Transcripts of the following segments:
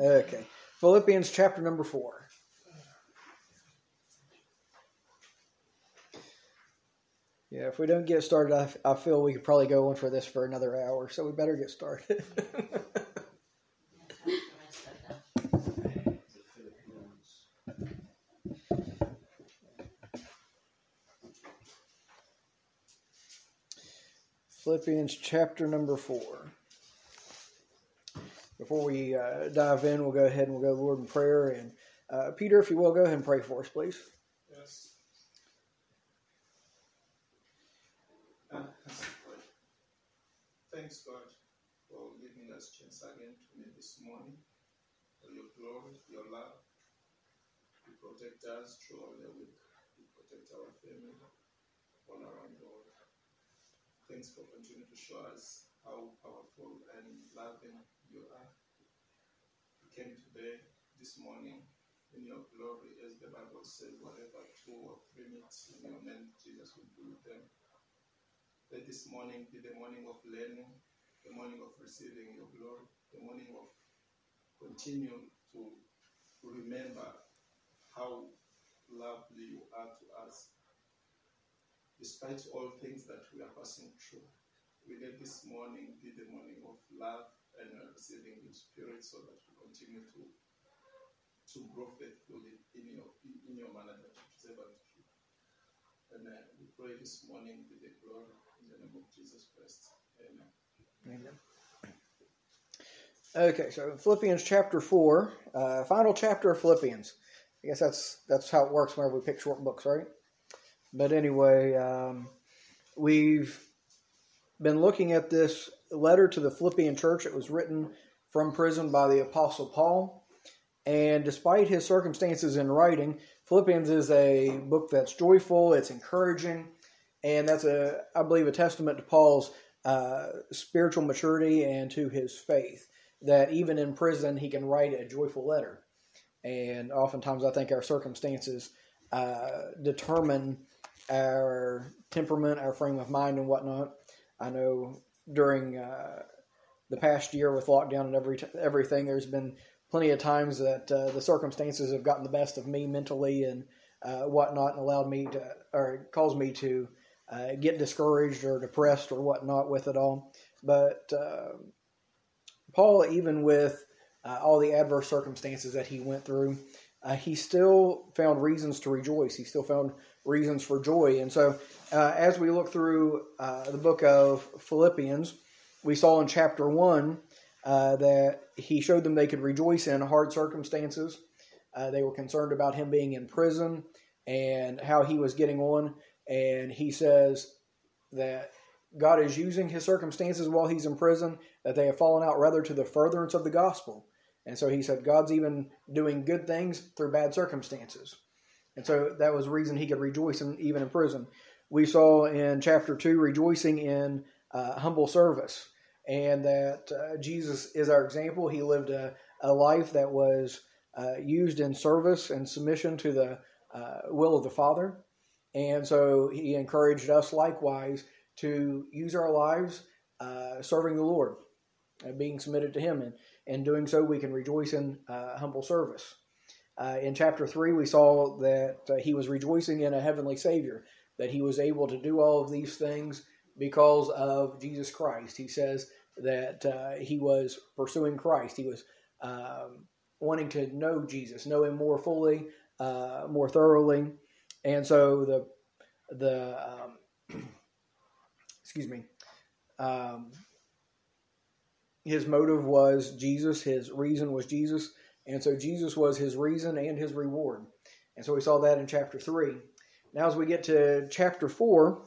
Okay. Philippians chapter number 4. Yeah, if we don't get started, I feel we could probably go on for this for another hour, so we better get started. Philippians chapter number 4. Before we dive in, we'll go ahead and we'll go to the Lord in prayer. And Peter, if you will, go ahead and pray for us, please. Yes. Thanks, God, for giving us chance again to meet this morning. For your glory, your love. You protect us throughout the week. You protect our family all around the world. Thanks for continuing to show us how powerful and loving you are. You came today, this morning, in your glory, as the Bible says, whatever 2 or 3 minutes in your name, Jesus will be with them. Let this morning be the morning of learning, the morning of receiving your glory, the morning of continuing to remember how lovely you are to us. Despite all things that we are passing through, we let this morning be the morning of love and receiving your spirit so that we continue to grow faithfully in your manner that you deserve and true. And we pray this morning be the glory in the name of Jesus Christ. Amen. Amen. Okay, so Philippians chapter 4, final chapter of Philippians. I guess that's how it works whenever we pick short books, right? But anyway, we've been looking at this letter to the Philippian church. It was written from prison by the Apostle Paul. And despite his circumstances in writing, Philippians is a book that's joyful, it's encouraging, and that's, I believe, a testament to Paul's spiritual maturity and to his faith, that even in prison he can write a joyful letter. And oftentimes I think our circumstances determine our temperament, our frame of mind, and whatnot. I know during the past year with lockdown and everything, there's been plenty of times that the circumstances have gotten the best of me mentally and whatnot, and allowed me to, or caused me to get discouraged or depressed or whatnot with it all. But Paul, even with all the adverse circumstances that he went through, he still found reasons to rejoice. He still found reasons for joy. And so as we look through the book of Philippians, we saw in chapter 1 that he showed them they could rejoice in hard circumstances. They were concerned about him being in prison and how he was getting on. And he says that God is using his circumstances while he's in prison, that they have fallen out rather to the furtherance of the gospel. And so he said God's even doing good things through bad circumstances. And so that was the reason he could rejoice even in prison. We saw in chapter 2 rejoicing in humble service, and that Jesus is our example. He lived a life that was used in service and submission to the will of the Father. And so he encouraged us likewise to use our lives serving the Lord, being submitted to him. And in doing so, we can rejoice in humble service. In chapter 3, we saw that he was rejoicing in a heavenly Savior, that he was able to do all of these things because of Jesus Christ. He says that he was pursuing Christ. He was wanting to know Jesus, know him more fully, more thoroughly. And so his motive was Jesus. His reason was Jesus. And so Jesus was his reason and his reward. And so we saw that in chapter 3. Now as we get to chapter 4,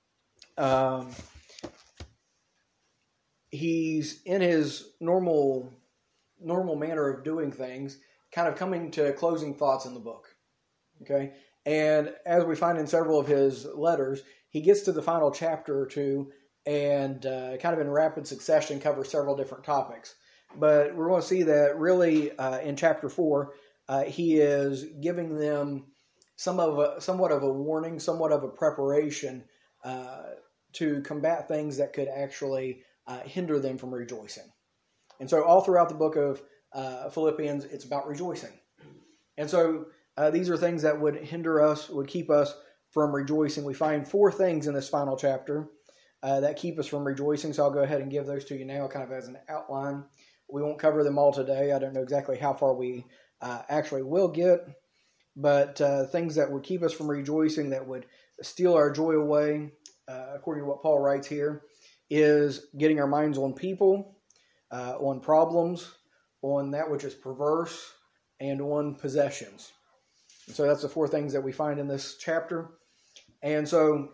he's in his normal manner of doing things, kind of coming to closing thoughts in the book. Okay? And as we find in several of his letters, he gets to the final chapter or two and kind of in rapid succession covers several different topics. But we're going to see that really in chapter 4, he is giving them somewhat of a warning, somewhat of a preparation to combat things that could actually hinder them from rejoicing. And so all throughout the book of Philippians, it's about rejoicing. And so these are things that would hinder us, would keep us from rejoicing. We find 4 things in this final chapter that keep us from rejoicing. So I'll go ahead and give those to you now kind of as an outline. We won't cover them all today. I don't know exactly how far we actually will get, but things that would keep us from rejoicing, that would steal our joy away, according to what Paul writes here, is getting our minds on people, on problems, on that which is perverse, and on possessions. And so that's the 4 things that we find in this chapter. And so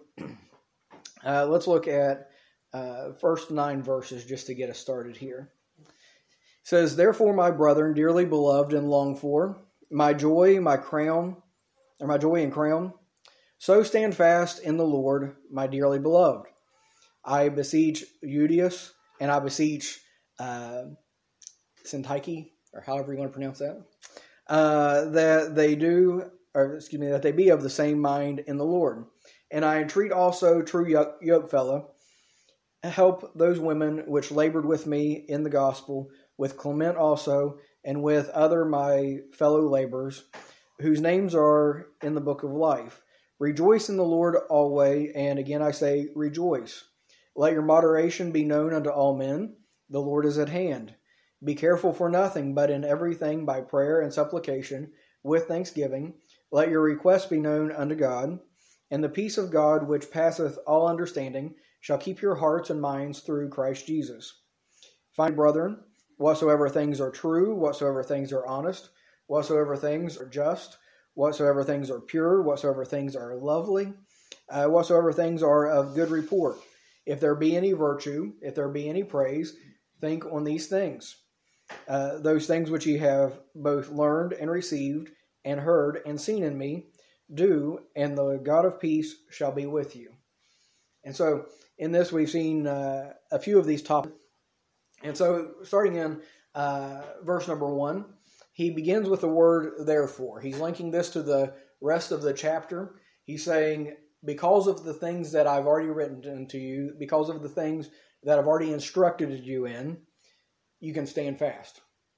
let's look at first 9 verses just to get us started here. It says, "Therefore, my brethren, dearly beloved and longed for, my joy, my crown, or my joy and crown, so stand fast in the Lord, my dearly beloved. I beseech Euodias, and I beseech Syntyche, or however you want to pronounce that, that they be of the same mind in the Lord. And I entreat also true yokefellow, help those women which labored with me in the gospel, with Clement also, and with other my fellow laborers, whose names are in the book of life. Rejoice in the Lord always, and again I say, rejoice. Let your moderation be known unto all men. The Lord is at hand. Be careful for nothing, but in everything by prayer and supplication, with thanksgiving, let your requests be known unto God. And the peace of God, which passeth all understanding, shall keep your hearts and minds through Christ Jesus. Finally, brethren, whatsoever things are true, whatsoever things are honest, whatsoever things are just, whatsoever things are pure, whatsoever things are lovely, whatsoever things are of good report. If there be any virtue, if there be any praise, think on these things. Those things which ye have both learned and received, and heard and seen in me, do, and the God of peace shall be with you." And so in this we've seen a few of these topics. And so starting in verse number 1, he begins with the word therefore. He's linking this to the rest of the chapter. He's saying, because of the things that I've already written to you, because of the things that I've already instructed you in, you can stand fast.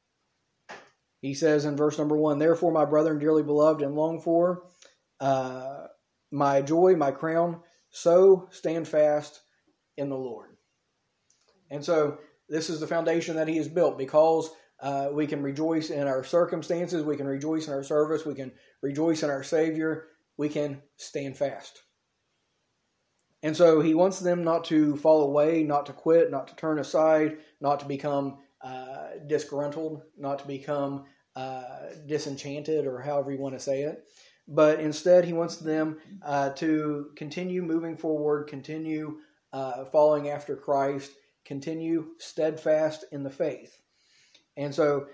He says in verse number 1, "Therefore, my brethren, dearly beloved and longed for, my joy, my crown, so stand fast in the Lord." And so this is the foundation that he has built. Because we can rejoice in our circumstances, we can rejoice in our service, we can rejoice in our Savior, we can stand fast. And so he wants them not to fall away, not to quit, not to turn aside, not to become disgruntled, not to become disenchanted, or however you want to say it. But instead, he wants them to continue moving forward, continue following after Christ, continue steadfast in the faith. And so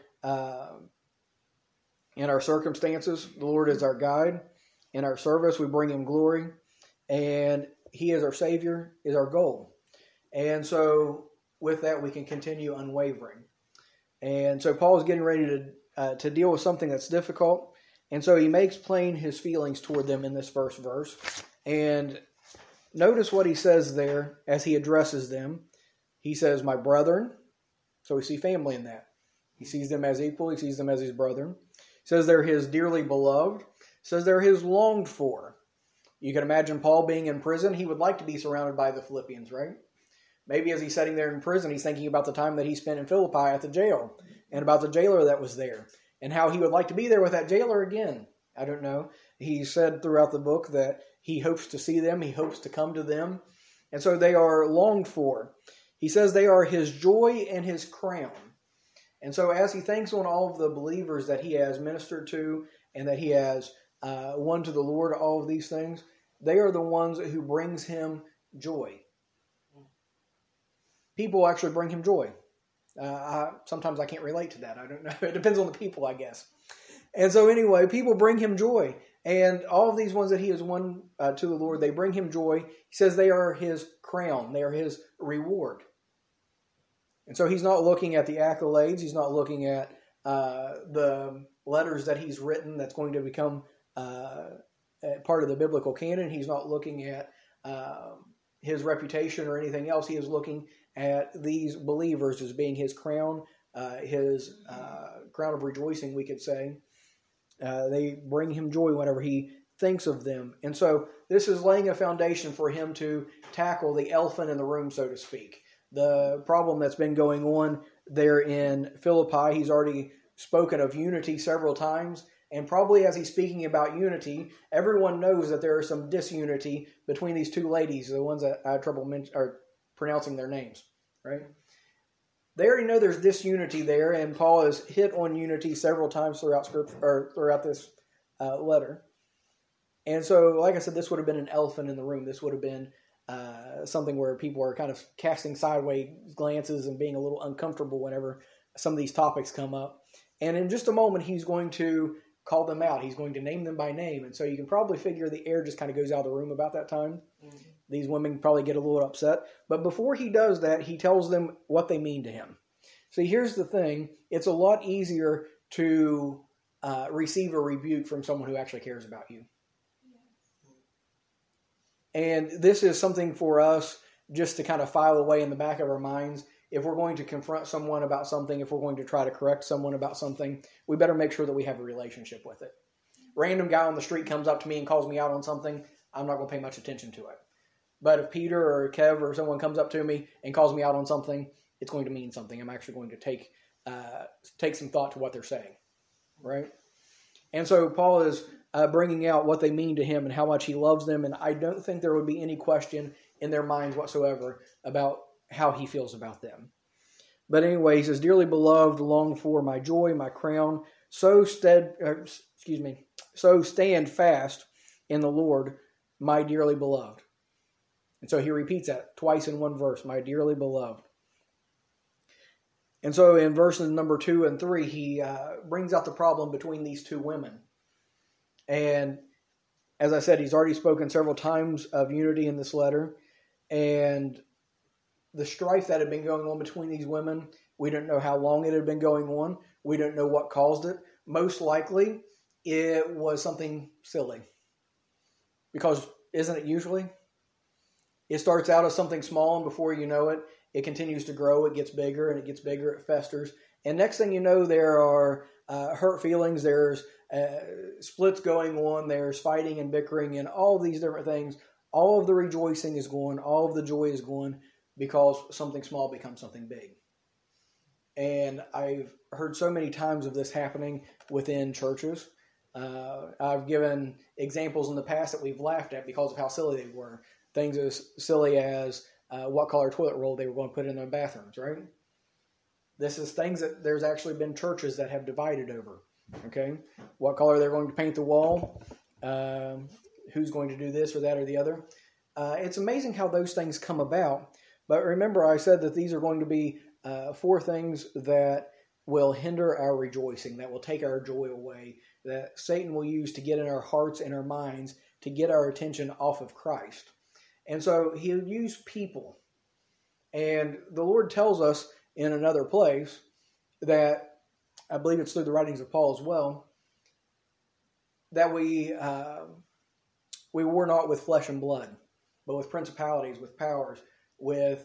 in our circumstances, the Lord is our guide. In our service, we bring him glory. And he is our Savior, is our goal. And so with that, we can continue unwavering. And so Paul is getting ready to deal with something that's difficult. And so he makes plain his feelings toward them in this first verse. And notice what he says there as he addresses them. He says, "My brethren." So we see family in that. He sees them as equal. He sees them as his brethren. He says they're his dearly beloved. He says they're his longed for. You can imagine Paul being in prison. He would like to be surrounded by the Philippians, right? Maybe as he's sitting there in prison, he's thinking about the time that he spent in Philippi at the jail, and about the jailer that was there, and how he would like to be there with that jailer again. I don't know. He said throughout the book that he hopes to see them. He hopes to come to them. And so they are longed for. He says they are his joy and his crown. And so as he thinks on all of the believers that he has ministered to and that he has won to the Lord, all of these things, they are the ones who brings him joy. People actually bring him joy. Sometimes I can't relate to that. I don't know. It depends on the people, I guess. And so anyway, people bring him joy. And all of these ones that he has won to the Lord, they bring him joy. He says they are his crown. They are his reward. And so he's not looking at the accolades. He's not looking at the letters that he's written that's going to become part of the biblical canon. He's not looking at his reputation or anything else. He is looking at these believers as being his crown his crown of rejoicing, we could say. They bring him joy whenever he thinks of them. And so this is laying a foundation for him to tackle the elephant in the room, so to speak. The problem that's been going on there in Philippi, he's already spoken of unity several times. And probably as he's speaking about unity, everyone knows that there is some disunity between these two ladies, the ones that I had trouble pronouncing their names, right? They already know there's disunity there, and Paul has hit on unity several times throughout Scripture, or throughout this letter. And so, like I said, this would have been an elephant in the room. This would have been something where people are kind of casting sideways glances and being a little uncomfortable whenever some of these topics come up. And in just a moment, he's going to call them out. He's going to name them by name. And so you can probably figure the air just kind of goes out of the room about that time. Mm-hmm. These women probably get a little upset. But before he does that, he tells them what they mean to him. See, here's the thing. It's a lot easier to receive a rebuke from someone who actually cares about you. And this is something for us just to kind of file away in the back of our minds. If we're going to confront someone about something, if we're going to try to correct someone about something, we better make sure that we have a relationship with it. Random guy on the street comes up to me and calls me out on something, I'm not going to pay much attention to it. But if Peter or Kev or someone comes up to me and calls me out on something, it's going to mean something. I'm actually going to take some thought to what they're saying, right? And so Paul is bringing out what they mean to him and how much he loves them, and I don't think there would be any question in their minds whatsoever about how he feels about them. But anyway, he says, "Dearly beloved, long for my joy, my crown, so stand fast in the Lord, my dearly beloved." And so he repeats that twice in one verse, "my dearly beloved." And so in verses number 2 and 3, he brings out the problem between these two women. And as I said, he's already spoken several times of unity in this letter. And the strife that had been going on between these women, we don't know how long it had been going on. We don't know what caused it. Most likely, it was something silly. Because isn't it usually? It starts out as something small, and before you know it, it continues to grow. It gets bigger, and it gets bigger. It festers. And next thing you know, there are hurt feelings. There's splits going on. There's fighting and bickering and all these different things. All of the rejoicing is gone. All of the joy is gone because something small becomes something big. And I've heard so many times of this happening within churches. I've given examples in the past that we've laughed at because of how silly they were. Things as silly as what color toilet roll they were going to put in their bathrooms, right? This is things that there's actually been churches that have divided over. Okay, what color they're going to paint the wall, who's going to do this or that or the other. It's amazing how those things come about. But remember, I said that these are going to be 4 things that will hinder our rejoicing, that will take our joy away, that Satan will use to get in our hearts and our minds to get our attention off of Christ. And so he'll use people. And the Lord tells us in another place that, I believe it's through the writings of Paul as well, that we war not with flesh and blood, but with principalities, with powers, with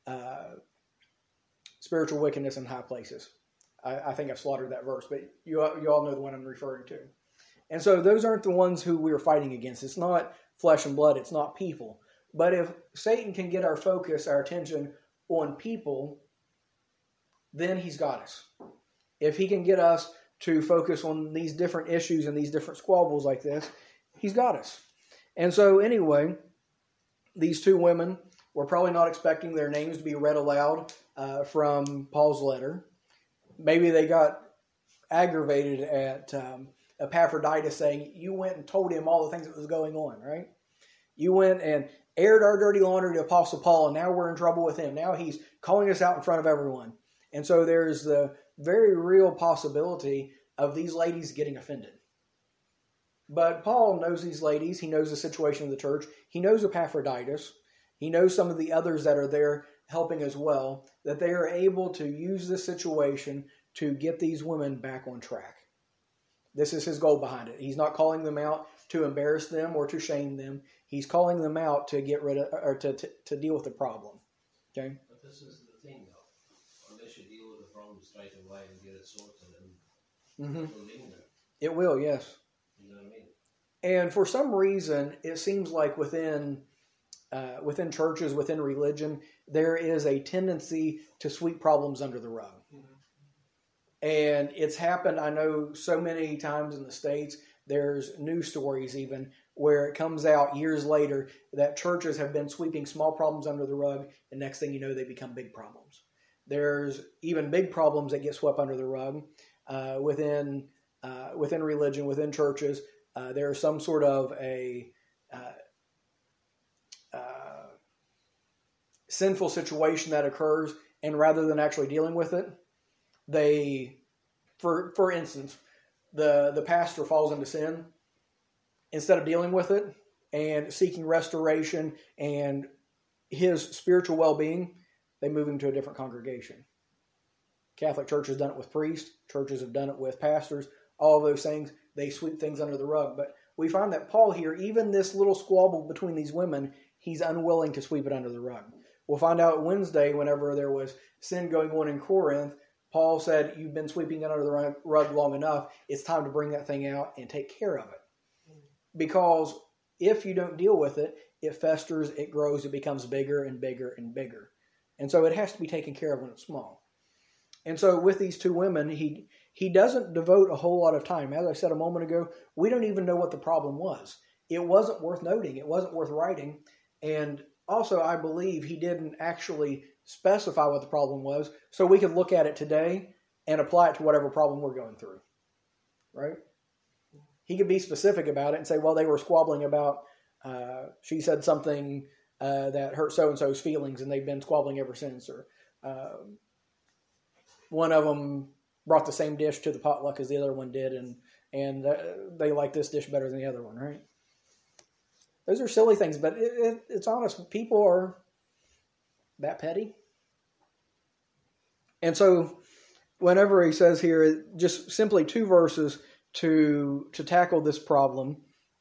spiritual wickedness in high places. I think I've slaughtered that verse, but you all know the one I'm referring to. And so those aren't the ones who we're fighting against. It's not flesh and blood. It's not people. But if Satan can get our focus, our attention on people, then he's got us. If he can get us to focus on these different issues and these different squabbles like this, he's got us. And so anyway, these two women were probably not expecting their names to be read aloud from Paul's letter. Maybe they got aggravated at Epaphroditus saying, "You went and told him all the things that was going on," right? You went and aired our dirty laundry to Apostle Paul, and now we're in trouble with him. Now he's calling us out in front of everyone. And so there's the very real possibility of these ladies getting offended. But Paul knows these ladies. He knows the situation of the church. He knows Epaphroditus. He knows some of the others that are there helping as well, that they are able to use this situation to get these women back on track. This is his goal behind it. He's not calling them out to embarrass them or to shame them. He's calling them out to get rid of, or to deal with the problem. Okay? But this is the thing, though. Unless you deal with the problem straight away and get it sorted and Mm-hmm. it will linger. It will, yes. You know what I mean? And for some reason, it seems like within churches, within religion, there is a tendency to sweep problems under the rug. And it's happened, I know, so many times in the States. There's news stories even where it comes out years later that churches have been sweeping small problems under the rug, and next thing you know, they become big problems. There's even big problems that get swept under the rug within religion, within churches. There's some sort of a sinful situation that occurs, and rather than actually dealing with it, for instance, the pastor falls into sin. Instead of dealing with it and seeking restoration and his spiritual well-being, they move him to a different congregation. Catholic Church has done it with priests. Churches have done it with pastors. All of those things, they sweep things under the rug. But we find that Paul here, even this little squabble between these women, he's unwilling to sweep it under the rug. We'll find out Wednesday, whenever there was sin going on in Corinth, Paul said, you've been sweeping it under the rug long enough. It's time to bring that thing out and take care of it. Because if you don't deal with it, it festers, it grows, it becomes bigger and bigger and bigger. And so it has to be taken care of when it's small. And so with these two women, he doesn't devote a whole lot of time. As I said a moment ago, we don't even know what the problem was. It wasn't worth noting. It wasn't worth writing. And also, I believe he didn't actually specify what the problem was, so we could look at it today and apply it to whatever problem we're going through. Right? He could be specific about it and say, well, they were squabbling about, she said something that hurt so-and-so's feelings, and they've been squabbling ever since. Or one of them brought the same dish to the potluck as the other one did, and they like this dish better than the other one, right? Those are silly things, but it's honest. People are that petty. And so whenever he says here, just simply 2 verses to tackle this problem,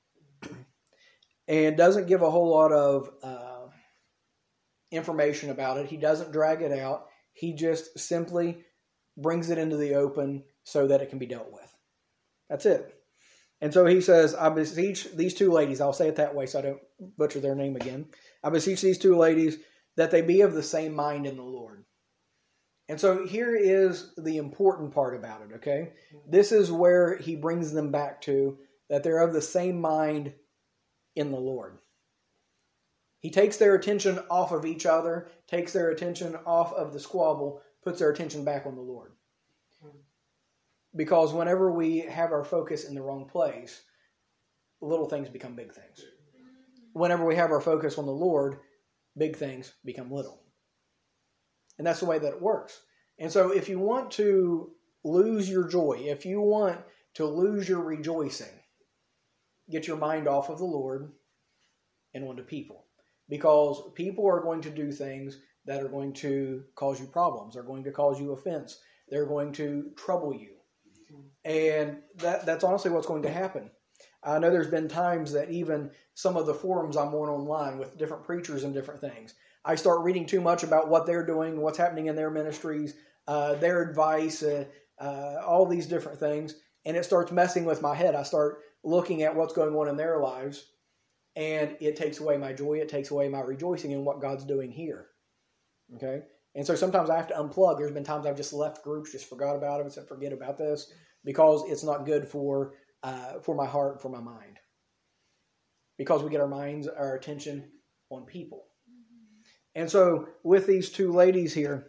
and doesn't give a whole lot of information about it. He doesn't drag it out. He just simply brings it into the open so that it can be dealt with. That's it. And so he says, I beseech these 2 ladies, I'll say it that way so I don't butcher their name again. I beseech these 2 ladies that they be of the same mind in the Lord. And so here is the important part about it, okay? This is where he brings them back to, that they're of the same mind in the Lord. He takes their attention off of each other, takes their attention off of the squabble, puts their attention back on the Lord. Because whenever we have our focus in the wrong place, little things become big things. Whenever we have our focus on the Lord, big things become little. And that's the way that it works. And so if you want to lose your joy, if you want to lose your rejoicing, get your mind off of the Lord and onto people. Because people are going to do things that are going to cause you problems, are going to cause you offense. They're going to trouble you. And that's honestly what's going to happen. I know there's been times that even some of the forums I'm on online with different preachers and different things, I start reading too much about what they're doing, what's happening in their ministries, their advice, all these different things, and it starts messing with my head. I start looking at what's going on in their lives, and it takes away my joy. It takes away my rejoicing in what God's doing here. Okay? And so sometimes I have to unplug. There's been times I've just left groups, just forgot about it, and said, forget about this, because it's not good for my heart and for my mind. Because we get our attention on people. And so with these 2 ladies here,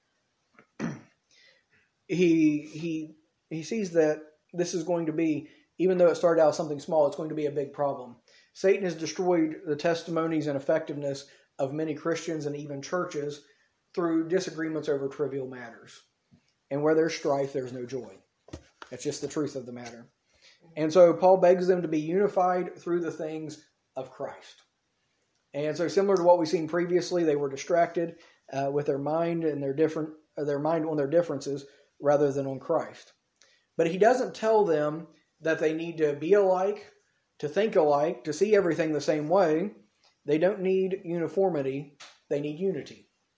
he sees that this is going to be, even though it started out as something small, it's going to be a big problem. Satan has destroyed the testimonies and effectiveness of many Christians and even churches through disagreements over trivial matters. And where there's strife, there's no joy. That's just the truth of the matter. And so Paul begs them to be unified through the things of Christ. And so similar to what we've seen previously, they were distracted with their mind and their mind on their differences rather than on Christ. But he doesn't tell them that they need to be alike, to think alike, to see everything the same way. They don't need uniformity. They need unity.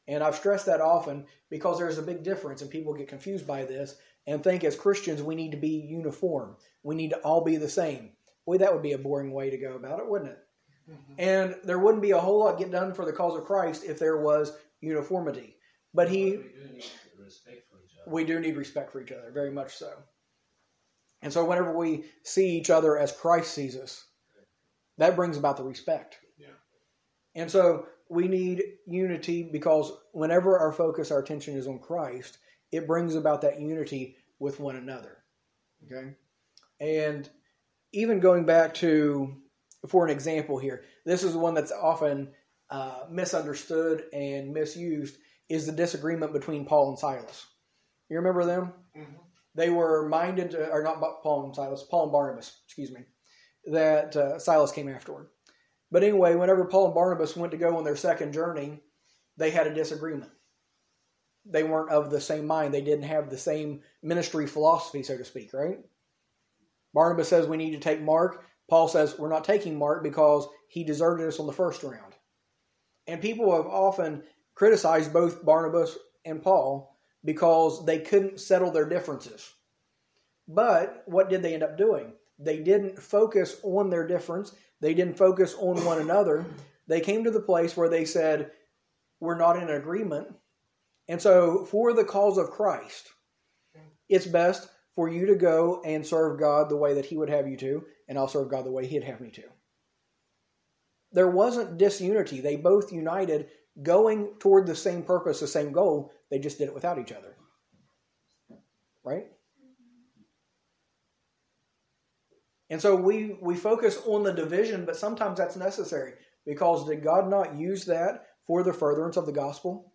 And I've stressed that often because there's a big difference and people get confused by this and think as Christians we need to be uniform. We need to all be the same. Boy, that would be a boring way to go about it, wouldn't it? Mm-hmm. And there wouldn't be a whole lot get done for the cause of Christ if there was uniformity. But we do need respect for each other. We do need respect for each other, very much so. And so whenever we see each other as Christ sees us, that brings about the respect. Yeah. And so we need unity because whenever our focus, our attention is on Christ, it brings about that unity with one another. Okay? And even going back to, for an example here, this is the one that's often misunderstood and misused, is the disagreement between Paul and Silas. You remember them? Mm-hmm. They were minded, or not Paul and Silas, Paul and Barnabas, that Silas came afterward. But anyway, whenever Paul and Barnabas went to go on their second journey, they had a disagreement. They weren't of the same mind. They didn't have the same ministry philosophy, so to speak, right? Barnabas says we need to take Mark. Paul says we're not taking Mark because he deserted us on the first round. And people have often criticized both Barnabas and Paul because they couldn't settle their differences. But what did they end up doing? They didn't focus on their difference. They didn't focus on one another. They came to the place where they said, we're not in agreement. And so for the cause of Christ, it's best for you to go and serve God the way that he would have you to, and I'll serve God the way he'd have me to. There wasn't disunity. They both united, going toward the same purpose, the same goal. They just did it without each other. Right? And so we focus on the division, but sometimes that's necessary. Because did God not use that for the furtherance of the gospel?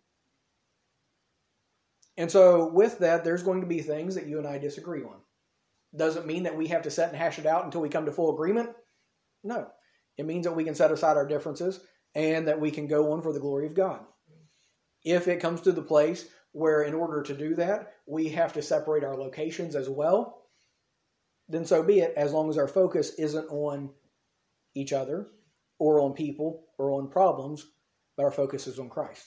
And so with that, there's going to be things that you and I disagree on. Doesn't mean that we have to sit and hash it out until we come to full agreement. No. It means that we can set aside our differences and that we can go on for the glory of God. If it comes to the place where in order to do that, we have to separate our locations as well, then so be it, as long as our focus isn't on each other or on people or on problems, but our focus is on Christ.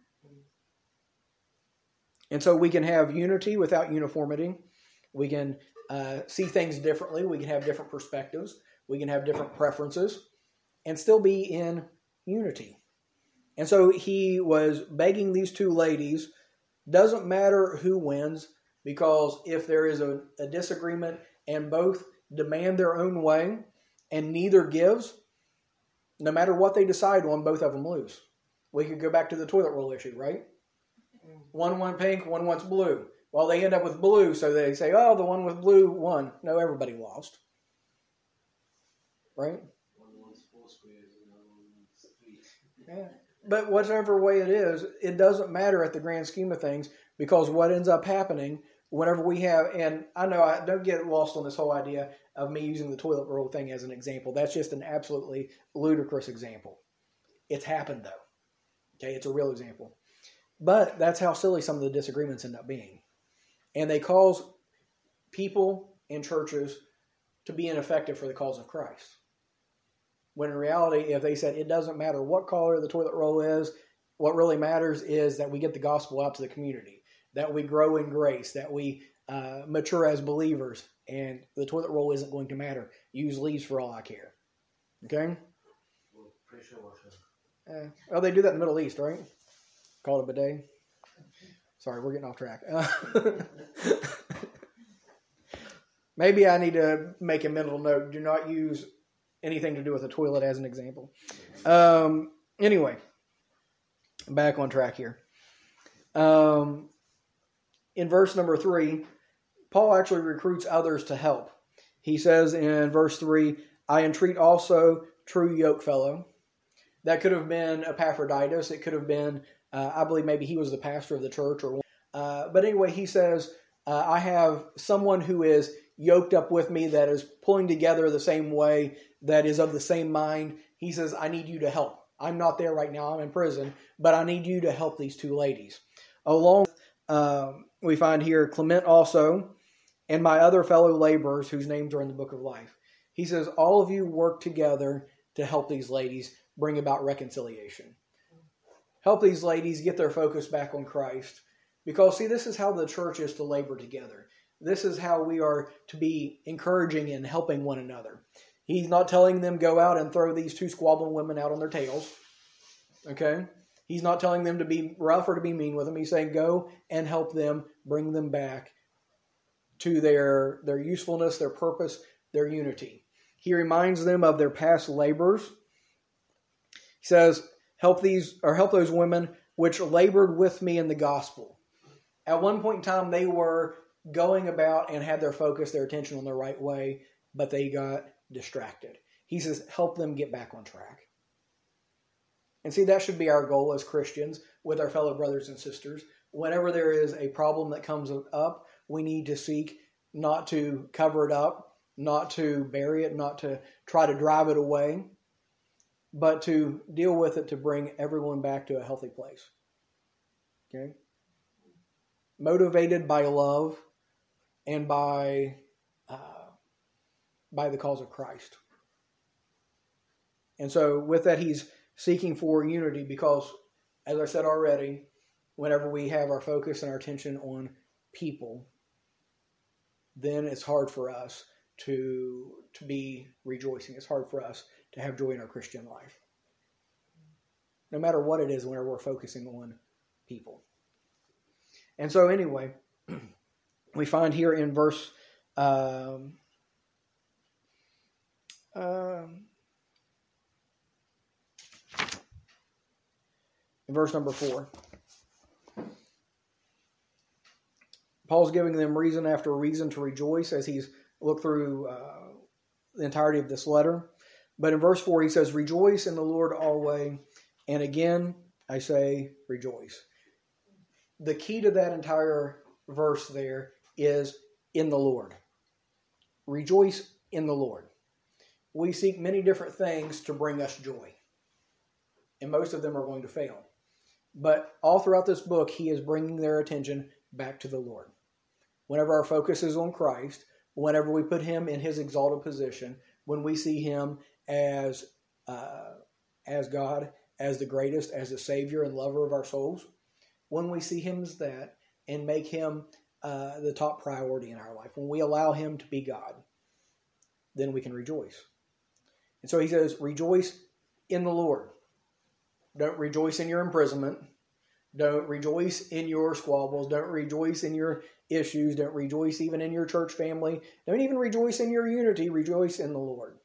And so we can have unity without uniformity. We can see things differently. We can have different perspectives. We can have different preferences and still be in unity. And so he was begging these two ladies, doesn't matter who wins, because if there is a disagreement and both demand their own way and neither gives, no matter what they decide on, both of them lose. We could go back to the toilet roll issue, right? One wants pink, one wants blue. Well, they end up with blue, so they say, oh, the one with blue won. No, everybody lost. Right? One wants 4 squares and the other one wants 3. Yeah. But whatever way it is, it doesn't matter at the grand scheme of things, because what ends up happening whenever we have, and I know I don't get lost on this whole idea of me using the toilet roll thing as an example. That's just an absolutely ludicrous example. It's happened, though. Okay, it's a real example. But that's how silly some of the disagreements end up being. And they cause people and churches to be ineffective for the cause of Christ. When in reality, if they said it doesn't matter what color the toilet roll is, what really matters is that we get the gospel out to the community, that we grow in grace, that we mature as believers, and the toilet roll isn't going to matter. Use leaves for all I care. Okay? Well, pressure washer. Oh, they do that in the Middle East, right? Call it a bidet. Sorry, we're getting off track. Maybe I need to make a mental note. Do not use anything to do with a toilet as an example. Anyway, back on track here. In verse number 3, Paul actually recruits others to help. He says in verse 3, I entreat also true yokefellow. That could have been Epaphroditus. It could have been, I believe maybe he was the pastor of the church. But anyway, he says, I have someone who is yoked up with me that is pulling together the same way, that is of the same mind. He says, I need you to help. I'm not there right now. I'm in prison, but I need you to help these two ladies. Along, we find here Clement also, and my other fellow laborers whose names are in the book of life. He says, all of you work together to help these ladies bring about reconciliation. help these ladies get their focus back on Christ. Because, see, this is how the church is to labor together. This is how we are to be encouraging and helping one another. He's not telling them go out and throw these two squabbling women out on their tails. Okay? He's not telling them to be rough or to be mean with them. He's saying go and help them, bring them back to their usefulness, their purpose, their unity. He reminds them of their past labors. He says, help those women which labored with me in the gospel. At one point in time, they were going about and had their focus, their attention on the right way, but they got distracted. He says, help them get back on track. And see, that should be our goal as Christians with our fellow brothers and sisters. Whenever there is a problem that comes up, we need to seek not to cover it up, not to bury it, not to try to drive it away, but to deal with it to bring everyone back to a healthy place. Okay? Motivated by love and by the cause of Christ. And so with that, he's seeking for unity because, as I said already, whenever we have our focus and our attention on people, then it's hard for us to be rejoicing. It's hard for us to have joy in our Christian life. No matter what it is, whenever we're focusing on people. And so anyway, we find here in verse in verse number 4. Paul's giving them reason after reason to rejoice as he's looked through the entirety of this letter. But in verse 4 he says, rejoice in the Lord always. And again, I say rejoice. The key to that entire verse there is in the Lord. Rejoice in the Lord. We seek many different things to bring us joy. And most of them are going to fail. But all throughout this book, he is bringing their attention back to the Lord. Whenever our focus is on Christ, whenever we put him in his exalted position, when we see him as God, as the greatest, as the Savior and lover of our souls, when we see him as that and make him the top priority in our life, when we allow him to be God, then we can rejoice. And so he says, rejoice in the Lord. Don't rejoice in your imprisonment. Don't rejoice in your squabbles. Don't rejoice in your issues. Don't rejoice even in your church family. Don't even rejoice in your unity. Rejoice in the Lord.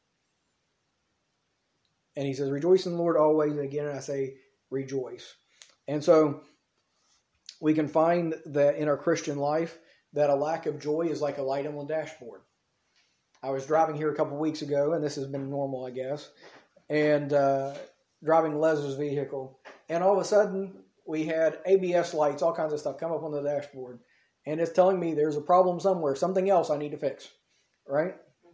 And he says, rejoice in the Lord always. And again, I say rejoice. And so we can find that in our Christian life that a lack of joy is like a light on the dashboard. I was driving here a couple of weeks ago, and this has been normal, I guess, and driving Les's vehicle. And all of a sudden, we had ABS lights, all kinds of stuff come up on the dashboard. And it's telling me there's a problem somewhere, something else I need to fix, right?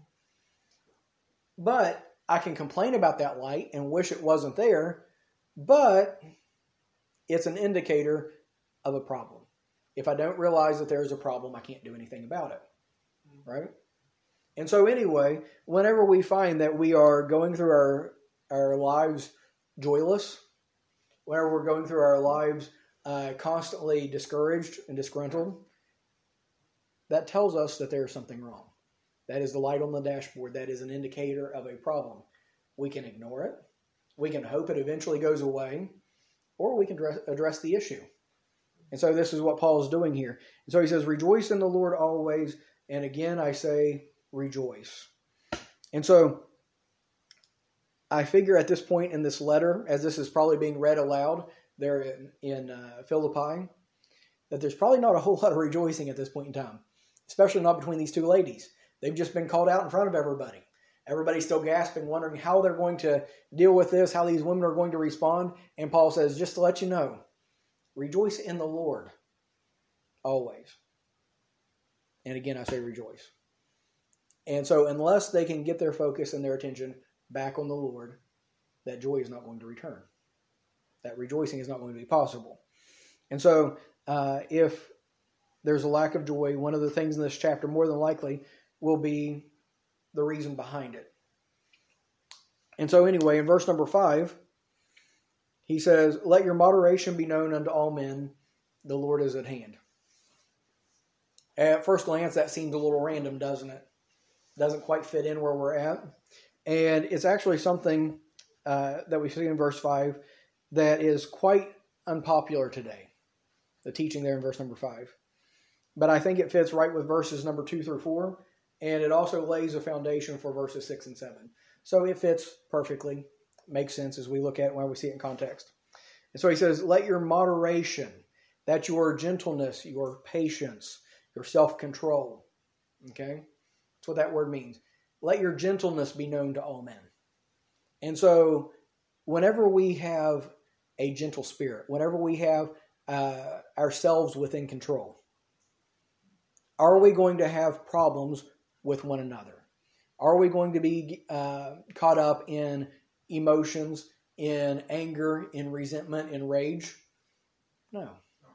But I can complain about that light and wish it wasn't there, but it's an indicator of a problem. If I don't realize that there's a problem, I can't do anything about it, right? And so anyway, whenever we find that we are going through our lives joyless, whenever we're going through our lives constantly discouraged and disgruntled, that tells us that there's something wrong. That is the light on the dashboard. That is an indicator of a problem. We can ignore it. We can hope it eventually goes away, or we can address the issue. And so this is what Paul is doing here. And so he says, rejoice in the Lord always. And again, I say rejoice. And so I figure at this point in this letter, as this is probably being read aloud there in Philippi, that there's probably not a whole lot of rejoicing at this point in time, especially not between these two ladies. They've just been called out in front of everybody. Everybody's still gasping, wondering how they're going to deal with this, how these women are going to respond. And Paul says, just to let you know, rejoice in the Lord always. And again, I say rejoice. And so unless they can get their focus and their attention back on the Lord, that joy is not going to return. That rejoicing is not going to be possible. And so if there's a lack of joy, one of the things in this chapter more than likely will be the reason behind it. And so anyway, in verse number 5, He says, let your moderation be known unto all men. The Lord is at hand. At first glance, that seems a little random, doesn't it? Doesn't quite fit in where we're at. And it's actually something that we see in verse 5 that is quite unpopular today. The teaching there in verse number 5. But I think it fits right with verses number 2 through 4. And it also lays a foundation for verses 6 and 7. So it fits perfectly. Makes sense as we look at it when we see it in context. And so he says, let your moderation, that's your gentleness, your patience, your self-control. Okay? That's what that word means. Let your gentleness be known to all men. And so whenever we have a gentle spirit, whenever we have ourselves within control, are we going to have problems with one another? Are we going to be caught up in emotions, in anger, in resentment, in rage? No.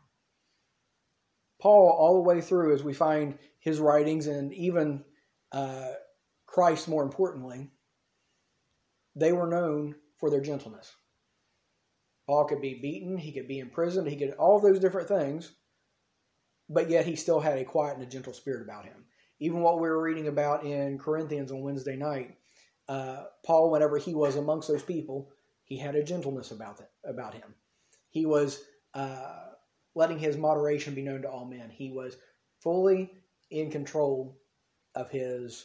Paul, all the way through, as we find his writings, and even Christ more importantly, they were known for their gentleness. Paul could be beaten, he could be imprisoned, he could all those different things, but yet he still had a quiet and a gentle spirit about him. Even what we were reading about in Corinthians on Wednesday night, Paul, whenever he was amongst those people, he had a gentleness about him. He was letting his moderation be known to all men. He was fully in control of his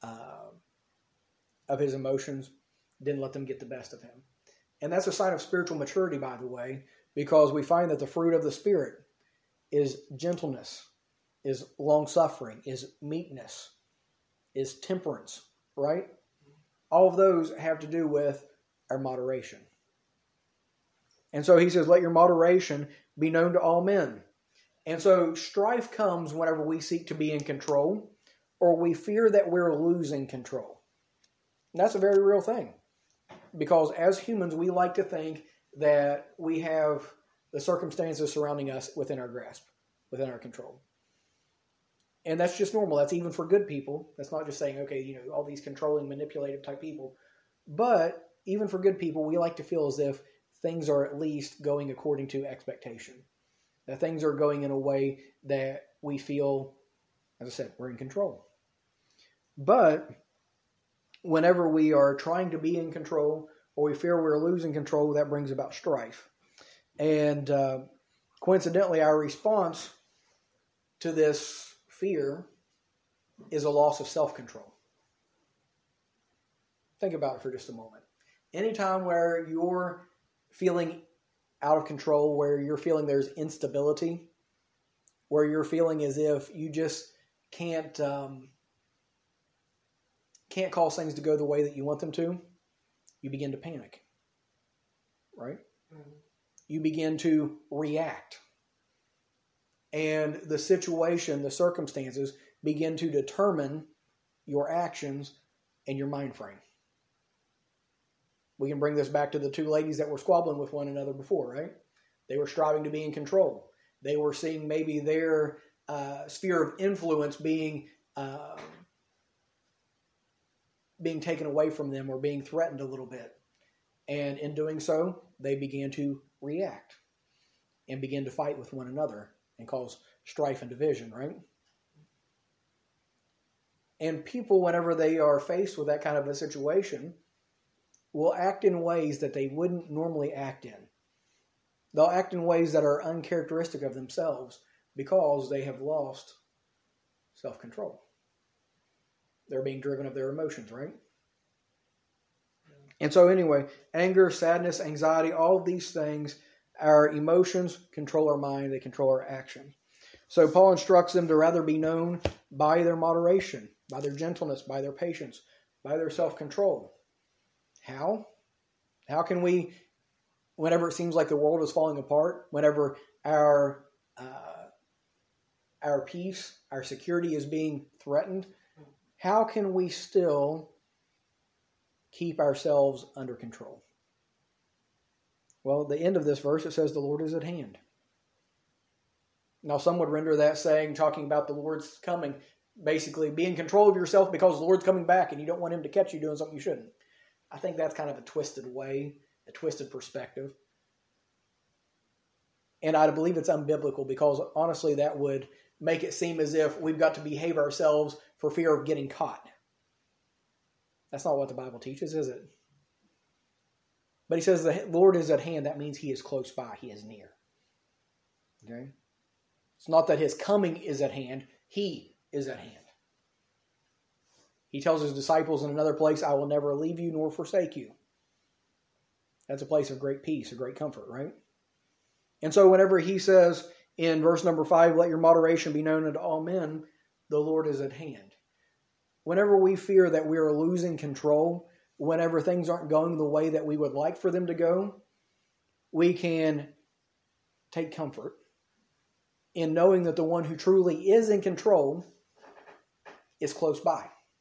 emotions, didn't let them get the best of him. And that's a sign of spiritual maturity, by the way, because we find that the fruit of the Spirit is gentleness, is long-suffering, is meekness, is temperance, right? All of those have to do with our moderation. And so he says, let your moderation be known to all men. And so strife comes whenever we seek to be in control or we fear that we're losing control. And that's a very real thing. Because as humans, we like to think that we have the circumstances surrounding us within our grasp, within our control. And that's just normal. That's even for good people. That's not just saying, okay, all these controlling, manipulative type people. But even for good people, we like to feel as if things are at least going according to expectation. That things are going in a way that we feel, as I said, we're in control. But whenever we are trying to be in control or we fear we're losing control, that brings about strife. And coincidentally, our response to this fear is a loss of self-control. Think about it for just a moment. Anytime where you're feeling out of control, where you're feeling there's instability, where you're feeling as if you just can't cause things to go the way that you want them to, you begin to panic, right? Mm-hmm. You begin to react. And the situation, the circumstances begin to determine your actions and your mind frame. We can bring this back to the two ladies that were squabbling with one another before, right? They were striving to be in control. They were seeing maybe their sphere of influence being taken away from them or being threatened a little bit. And in doing so, they began to react and begin to fight with one another and cause strife and division, right? And people, whenever they are faced with that kind of a situation, will act in ways that they wouldn't normally act in. They'll act in ways that are uncharacteristic of themselves because they have lost self-control. They're being driven of their emotions, right? And so anyway, anger, sadness, anxiety, all of these things, our emotions control our mind, they control our action. So Paul instructs them to rather be known by their moderation, by their gentleness, by their patience, by their self-control. How? How can we, whenever it seems like the world is falling apart, whenever our peace, our security is being threatened, how can we still keep ourselves under control? Well, at the end of this verse, it says the Lord is at hand. Now, some would render that saying, talking about the Lord's coming, basically be in control of yourself because the Lord's coming back and you don't want him to catch you doing something you shouldn't. I think that's kind of a twisted way, a twisted perspective. And I believe it's unbiblical because honestly that would make it seem as if we've got to behave ourselves for fear of getting caught. That's not what the Bible teaches, is it? But he says the Lord is at hand. That means he is close by. He is near. Okay? It's not that his coming is at hand. He is at hand. He tells his disciples in another place, I will never leave you nor forsake you. That's a place of great peace, of great comfort, right? And so whenever he says in verse number 5, let your moderation be known unto all men, the Lord is at hand. Whenever we fear that we are losing control, whenever things aren't going the way that we would like for them to go, we can take comfort in knowing that the one who truly is in control is close by.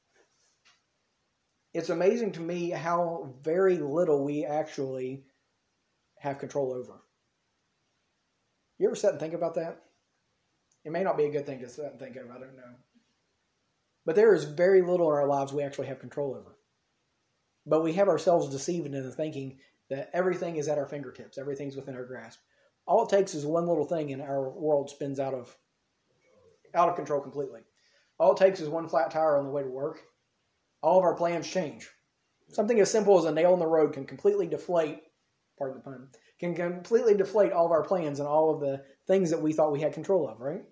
It's amazing to me how very little we actually have control over. You ever sit and think about that? It may not be a good thing to sit and think of, I don't know. But there is very little in our lives we actually have control over. But we have ourselves deceived into thinking that everything is at our fingertips. Everything's within our grasp. All it takes is one little thing and our world spins out of control completely. All it takes is one flat tire on the way to work. All of our plans change. Something as simple as a nail in the road can completely deflate, pardon the pun, can completely deflate all of our plans and all of the things that we thought we had control of, right?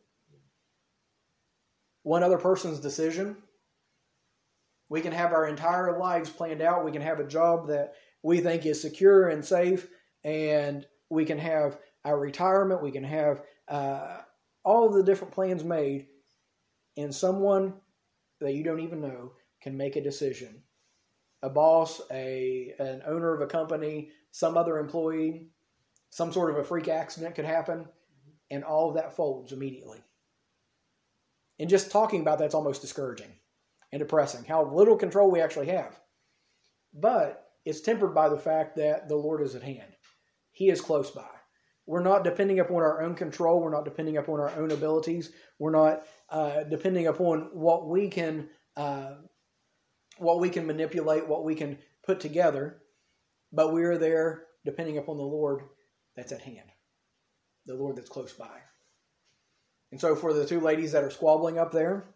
One other person's decision. We can have our entire lives planned out. We can have a job that we think is secure and safe, and we can have our retirement. We can have all of the different plans made, and someone that you don't even know can make a decision. A boss, an owner of a company, some other employee, some sort of a freak accident could happen, and all of that folds immediately. And just talking about that's almost discouraging and depressing, how little control we actually have. But it's tempered by the fact that the Lord is at hand. He is close by. We're not depending upon our own control. We're not depending upon our own abilities. We're not depending upon what we can manipulate, what we can put together. But we are there depending upon the Lord that's at hand, the Lord that's close by. And so for the two ladies that are squabbling up there,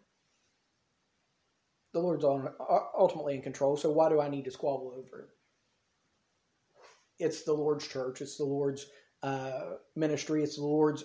the Lord's ultimately in control, so why do I need to squabble over it? It's the Lord's church. It's the Lord's ministry. It's the Lord's,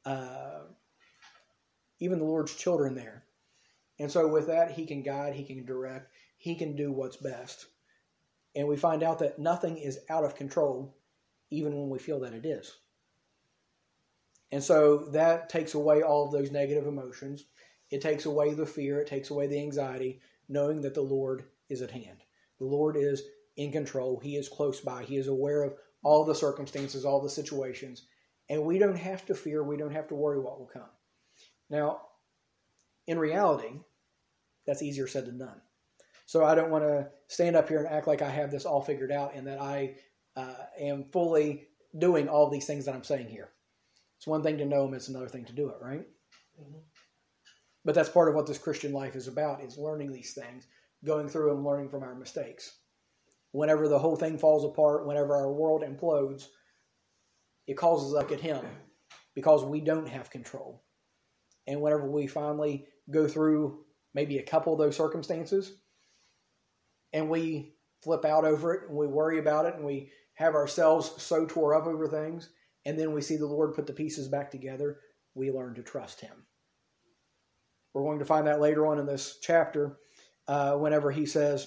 even the Lord's children there. And so with that, he can guide, he can direct, he can do what's best. And we find out that nothing is out of control, even when we feel that it is. And so that takes away all of those negative emotions. It takes away the fear. It takes away the anxiety, knowing that the Lord is at hand. The Lord is in control. He is close by. He is aware of all the circumstances, all the situations. And we don't have to fear. We don't have to worry what will come. Now, in reality, that's easier said than done. So I don't want to stand up here and act like I have this all figured out and that I am fully doing all these things that I'm saying here. It's one thing to know them, it's another thing to do it, right? Mm-hmm. But that's part of what this Christian life is about, is learning these things, going through and learning from our mistakes. Whenever the whole thing falls apart, whenever our world implodes, it calls us up at him because we don't have control. And whenever we finally go through maybe a couple of those circumstances and we flip out over it and we worry about it and we have ourselves so tore up over things, and then we see the Lord put the pieces back together, we learn to trust him. We're going to find that later on in this chapter whenever he says,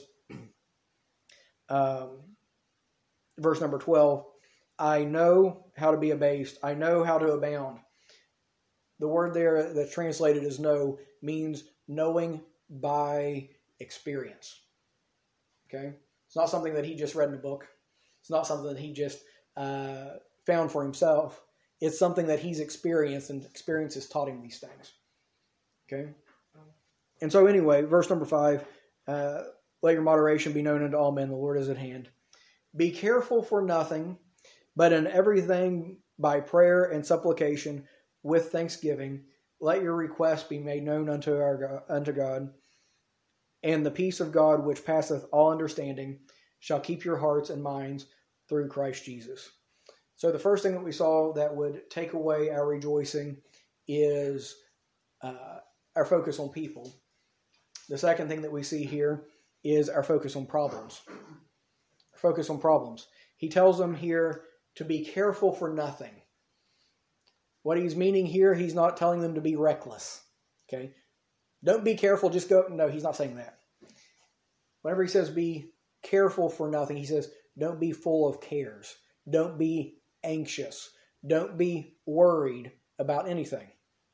verse number 12, I know how to be abased. I know how to abound. The word there that's translated as know means knowing by experience. Okay? It's not something that he just read in a book. It's not something that he just found for himself. It's something that he's experienced, and experience has taught him these things. Okay? And so anyway, verse number 5, let your moderation be known unto all men, the Lord is at hand. Be careful for nothing, but in everything by prayer and supplication with thanksgiving, let your requests be made known unto God, and the peace of God which passeth all understanding shall keep your hearts and minds through Christ Jesus. So the first thing that we saw that would take away our rejoicing is our focus on people. The second thing that we see here is our focus on problems. Focus on problems. He tells them here to be careful for nothing. What he's meaning here, he's not telling them to be reckless. Okay? Don't be careful, just go. No, he's not saying that. Whenever he says be careful for nothing, he says don't be full of cares. Don't be anxious. Don't be worried about anything.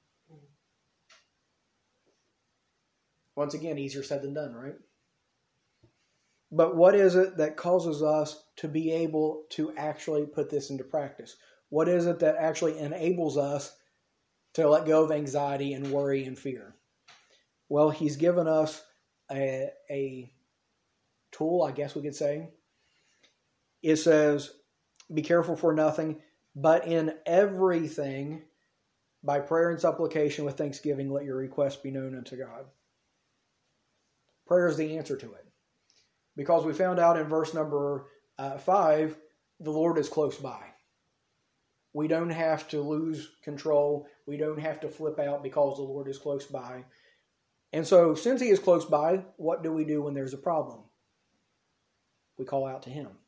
Once again, easier said than done, right? But what is it that causes us to be able to actually put this into practice? What is it that actually enables us to let go of anxiety and worry and fear? Well, he's given us a tool, I guess we could say. It says, be careful for nothing, but in everything, by prayer and supplication with thanksgiving, let your requests be known unto God. Prayer is the answer to it. Because we found out in verse number 5, the Lord is close by. We don't have to lose control. We don't have to flip out because the Lord is close by. And so, since he is close by, what do we do when there's a problem? We call out to him.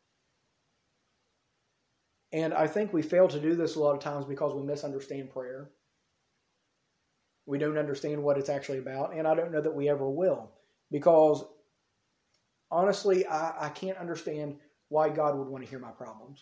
And I think we fail to do this a lot of times because we misunderstand prayer. We don't understand what it's actually about, and I don't know that we ever will. Because, honestly, I can't understand why God would want to hear my problems.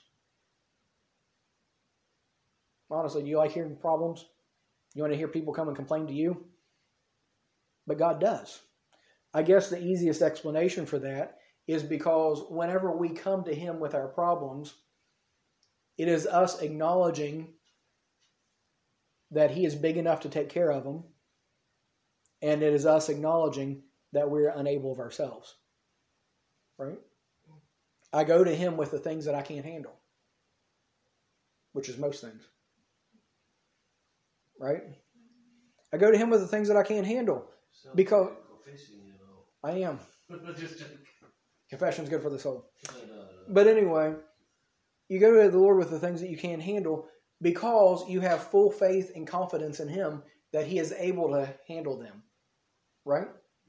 Honestly, do you like hearing problems? You want to hear people come and complain to you? But God does. I guess the easiest explanation for that is because whenever we come to him with our problems, it is us acknowledging that he is big enough to take care of them, and it is us acknowledging that we're unable of ourselves. Right? I go to him with the things that I can't handle, which is most things. Right? I go to him with the things that I can't handle because I am. Confession's good for the soul. But anyway, you go to the Lord with the things that you can't handle because you have full faith and confidence in him that he is able to handle them. Right?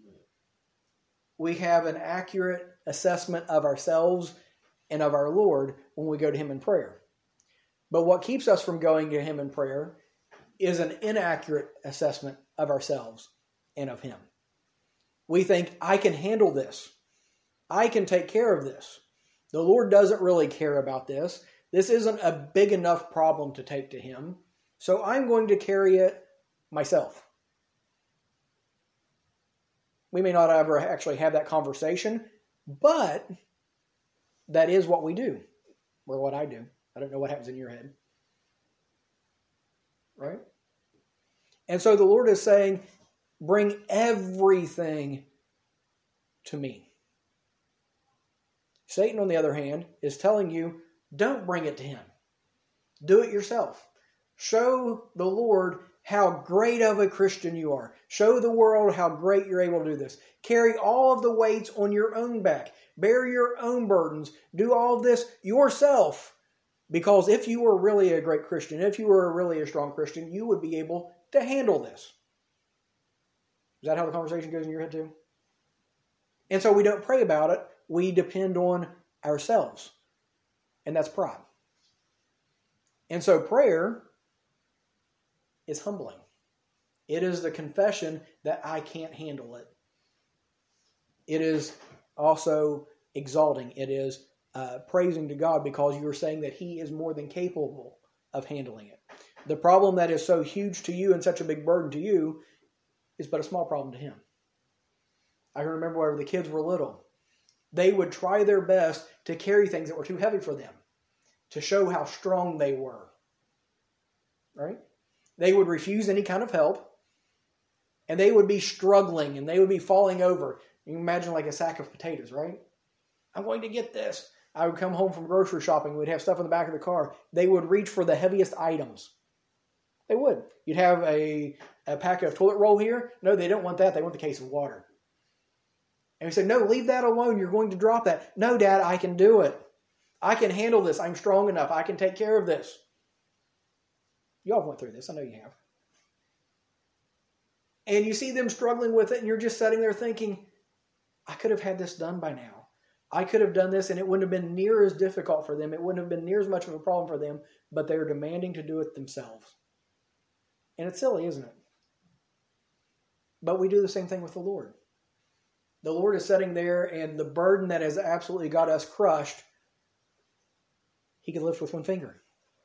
We have an accurate assessment of ourselves and of our Lord when we go to him in prayer. But what keeps us from going to him in prayer is an inaccurate assessment of ourselves and of him. We think, I can handle this. I can take care of this. The Lord doesn't really care about this. This isn't a big enough problem to take to him, so I'm going to carry it myself. We may not ever actually have that conversation, but that is what we do, or what I do. I don't know what happens in your head. Right? And so the Lord is saying, bring everything to me. Satan, on the other hand, is telling you, don't bring it to him. Do it yourself. Show the Lord how great of a Christian you are. Show the world how great you're able to do this. Carry all of the weights on your own back. Bear your own burdens. Do all of this yourself. Because if you were really a great Christian, if you were really a strong Christian, you would be able to handle this. Is that how the conversation goes in your head too? And so we don't pray about it. We depend on ourselves. And that's pride. And so prayer is humbling. It is the confession that I can't handle it. It is also exalting. It is praising to God because you are saying that he is more than capable of handling it. The problem that is so huge to you and such a big burden to you is but a small problem to him. I can remember whenever the kids were little, they would try their best to carry things that were too heavy for them to show how strong they were. Right? They would refuse any kind of help, and they would be struggling, and they would be falling over. You can imagine like a sack of potatoes, right? I'm going to get this. I would come home from grocery shopping. We'd have stuff in the back of the car. They would reach for the heaviest items. They would. You'd have a pack of toilet roll here. No, they don't want that. They want the case of water. And we said, no, leave that alone. You're going to drop that. No, Dad, I can do it. I can handle this. I'm strong enough. I can take care of this. Y'all went through this. I know you have. And you see them struggling with it, and you're just sitting there thinking, I could have had this done by now. I could have done this, and it wouldn't have been near as difficult for them. It wouldn't have been near as much of a problem for them, but they're demanding to do it themselves. And it's silly, isn't it? But we do the same thing with the Lord. The Lord is sitting there, and the burden that has absolutely got us crushed, He can lift with one finger.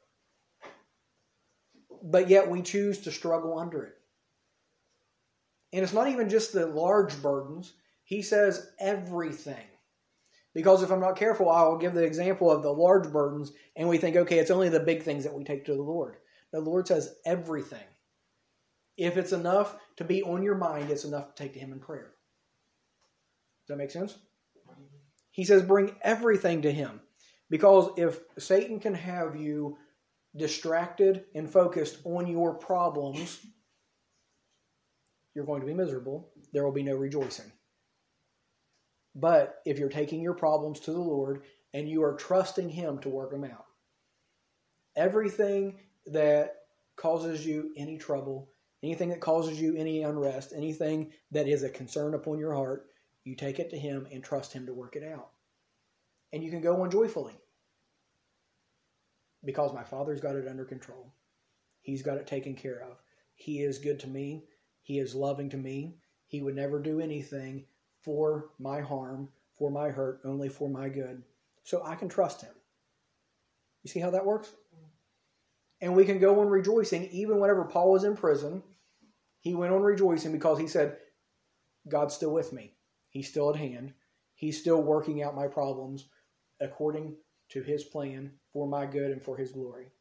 But yet we choose to struggle under it. And it's not even just the large burdens. He says everything. Because if I'm not careful, I will give the example of the large burdens, and we think, okay, it's only the big things that we take to the Lord. The Lord says everything. If it's enough to be on your mind, it's enough to take to Him in prayer. Does that make sense? He says bring everything to Him. Because if Satan can have you distracted and focused on your problems, you're going to be miserable. There will be no rejoicing. But if you're taking your problems to the Lord and you are trusting Him to work them out, everything that causes you any trouble, anything that causes you any unrest, anything that is a concern upon your heart, you take it to Him and trust Him to work it out. And you can go on joyfully. Because my Father's got it under control. He's got it taken care of. He is good to me. He is loving to me. He would never do anything for my harm, for my hurt, only for my good. So I can trust Him. You see how that works? And we can go on rejoicing. Even whenever Paul was in prison, he went on rejoicing because he said, God's still with me. He's still at hand. He's still working out my problems according to His plan for my good and for His glory.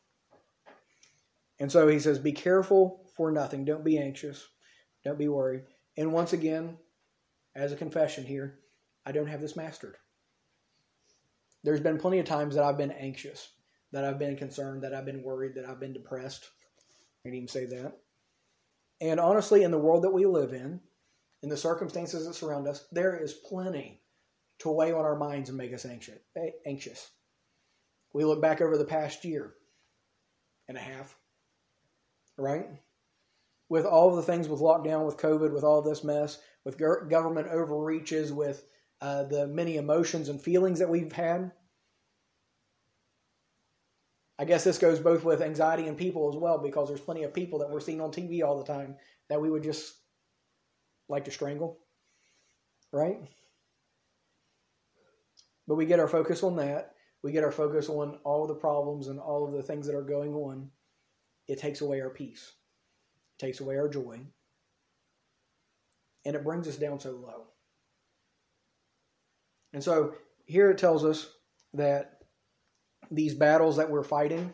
And so he says, be careful for nothing. Don't be anxious. Don't be worried. And once again, as a confession here, I don't have this mastered. There's been plenty of times that I've been anxious, that I've been concerned, that I've been worried, that I've been depressed. I can even say that. And honestly, in the world that we live in the circumstances that surround us, there is plenty to weigh on our minds and make us anxious. We look back over the past year and a half, right? With all the things with lockdown, with COVID, with all this mess, with government overreaches, with the many emotions and feelings that we've had. I guess this goes both with anxiety and people as well, because there's plenty of people that we're seeing on TV all the time that we would just like to strangle, right? But we get our focus on that. We get our focus on all the problems and all of the things that are going on. It takes away our peace. It takes away our joy. And it brings us down so low. And so here it tells us that these battles that we're fighting,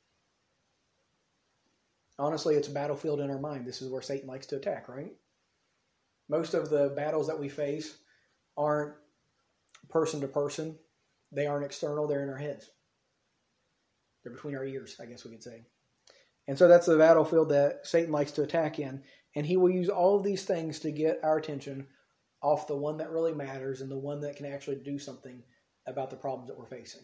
honestly, it's a battlefield in our mind. This is where Satan likes to attack, right? Most of the battles that we face aren't person to person. They aren't external. They're in our heads. They're between our ears, I guess we could say. And so that's the battlefield that Satan likes to attack in. And he will use all of these things to get our attention off the one that really matters and the one that can actually do something about the problems that we're facing.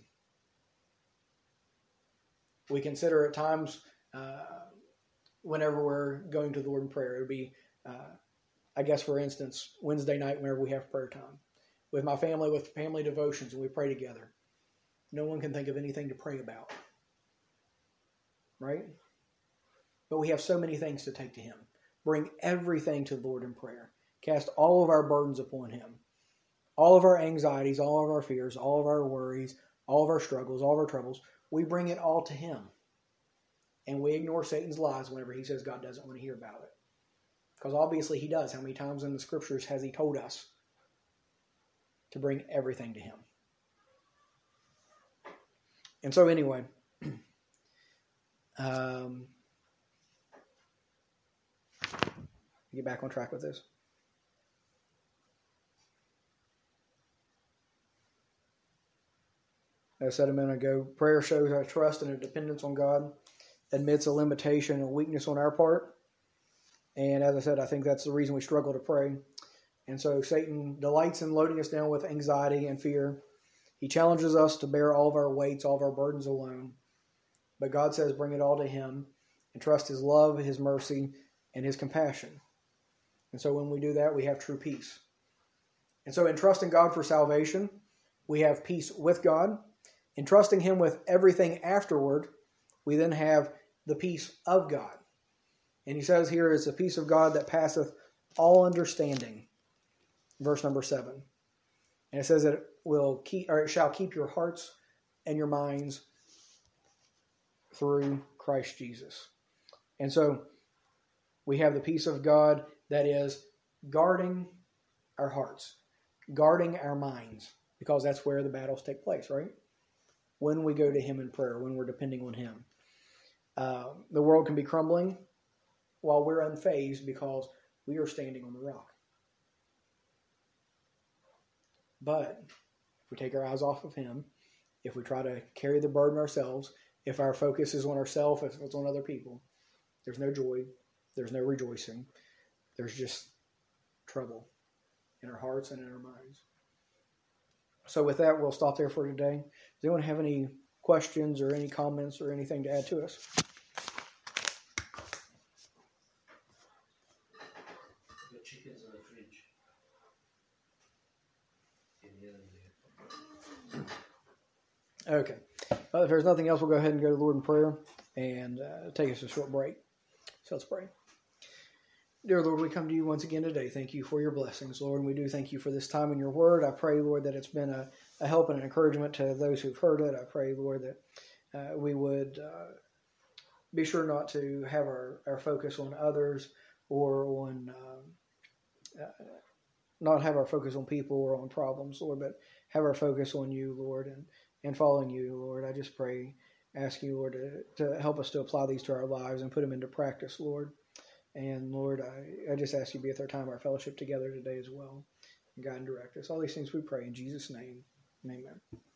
We consider at times, whenever we're going to the Lord in prayer, it would be, I guess, for instance, Wednesday night whenever we have prayer time. With my family, with family devotions, and we pray together. No one can think of anything to pray about. Right? But we have so many things to take to Him. Bring everything to the Lord in prayer. Cast all of our burdens upon Him. All of our anxieties, all of our fears, all of our worries, all of our struggles, all of our troubles. We bring it all to Him. And we ignore Satan's lies whenever he says God doesn't want to hear about it. Because obviously He does. How many times in the Scriptures has He told us to bring everything to Him? And so anyway, get back on track with this. As I said a minute ago, prayer shows our trust and a dependence on God, admits a limitation and weakness on our part. And as I said, I think that's the reason we struggle to pray. And so Satan delights in loading us down with anxiety and fear. He challenges us to bear all of our weights, all of our burdens alone. But God says, bring it all to Him and trust His love, His mercy, and His compassion. And so when we do that, we have true peace. And so in trusting God for salvation, we have peace with God. In trusting Him with everything afterward, we then have the peace of God. And He says here, it's the peace of God that passeth all understanding. Verse number 7. And it says that it shall keep your hearts and your minds through Christ Jesus. And so we have the peace of God that is guarding our hearts, guarding our minds, because that's where the battles take place, right? When we go to Him in prayer, when we're depending on Him. The world can be crumbling while we're unfazed because we are standing on the rock. But if we take our eyes off of Him, if we try to carry the burden ourselves, if our focus is on ourselves, if it's on other people, there's no joy, there's no rejoicing. There's just trouble in our hearts and in our minds. So with that, we'll stop there for today. Does anyone have any questions or any comments or anything to add to us? The chickens in the fridge. In here. Okay. Well, if there's nothing else, we'll go ahead and go to the Lord in prayer and take us a short break. So let's pray. Dear Lord, we come to you once again today. Thank you for your blessings, Lord, and we do thank you for this time in your word. I pray, Lord, that it's been a help and an encouragement to those who've heard it. I pray, Lord, that we would be sure not to have our focus on others or on not have our focus on people or on problems, Lord, but have our focus on you, Lord, and following you, Lord. I just pray, ask you, Lord, to help us to apply these to our lives and put them into practice, Lord. And Lord, I just ask you to be with our time, our fellowship together today as well. And guide and direct us. All these things we pray in Jesus' name. Amen.